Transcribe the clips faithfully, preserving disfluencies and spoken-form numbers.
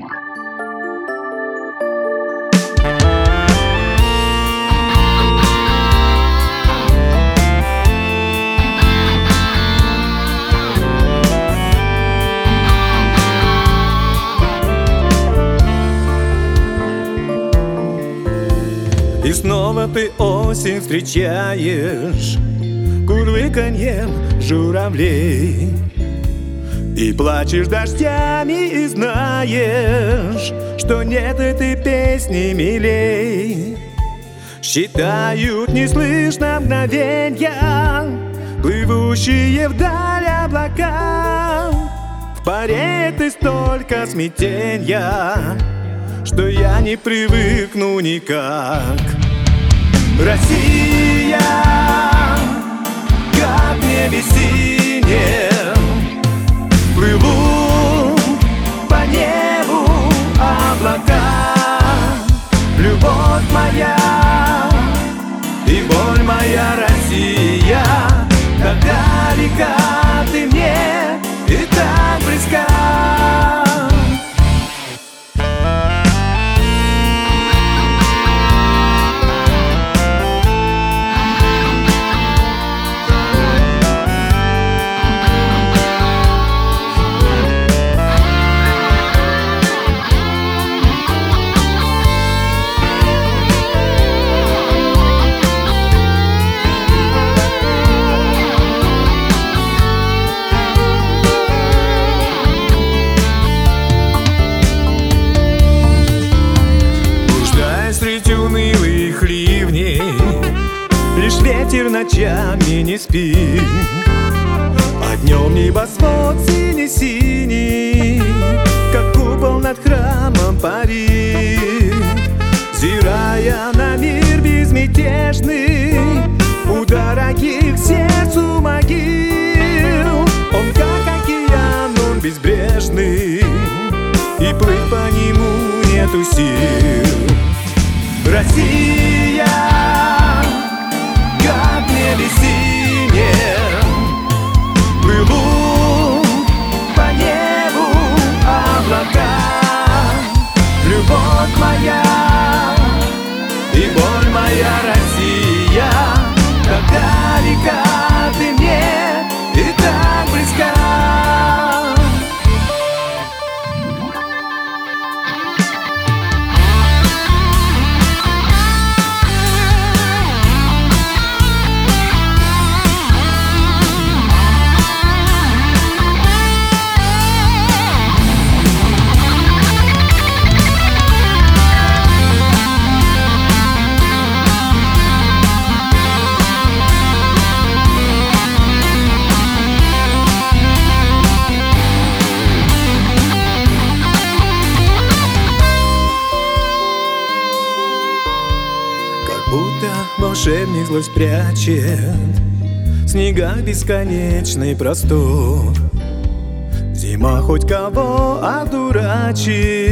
И снова ты осень встречаешь курлыканьем журавлей, и плачешь дождями, и знаешь, что нет этой песни милей. Считают неслышно мгновенья, плывущие вдаль облака. В паре ты столько смятенья, что я не привыкну никак. Россия, как в небе синем, плывут по небу облака. Любовь моя и боль моя, Россия, так далека ты мне и так близка. Унылых ливней лишь ветер ночами не спит, а днем небосвод синий-синий, как купол над храмом парит. Взирая на мир безмятежный, у дорогих сердцу могил, он как океан, он безбрежный, и плыть по нему нету сил. Россия, как в небе синем, плывут по небу облака. Любовь моя и боль моя, Россия, как далека ты мне и так близка. Будто волшебник злость прячет в снегах бесконечный простор. Зима хоть кого одурачит,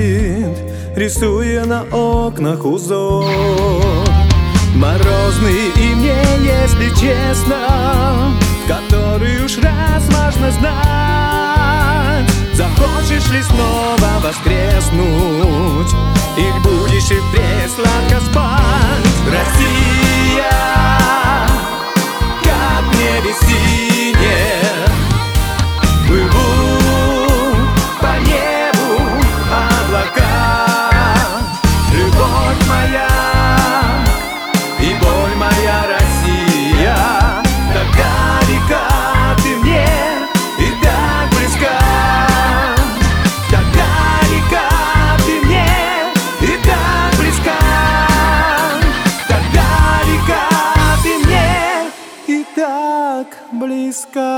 рисуя на окнах узор. Морозный и мне, если честно, который уж раз можно знать. Захочешь ли снова воскреснуть, или будешь и впредь сладко спать? Россия, как в небе синем, плывут по небу облака. Любовь моя и боль моя, Россия, так далека ты мне и так близка. Так далека ты мне и так близка. Так далека ты мне и так близка.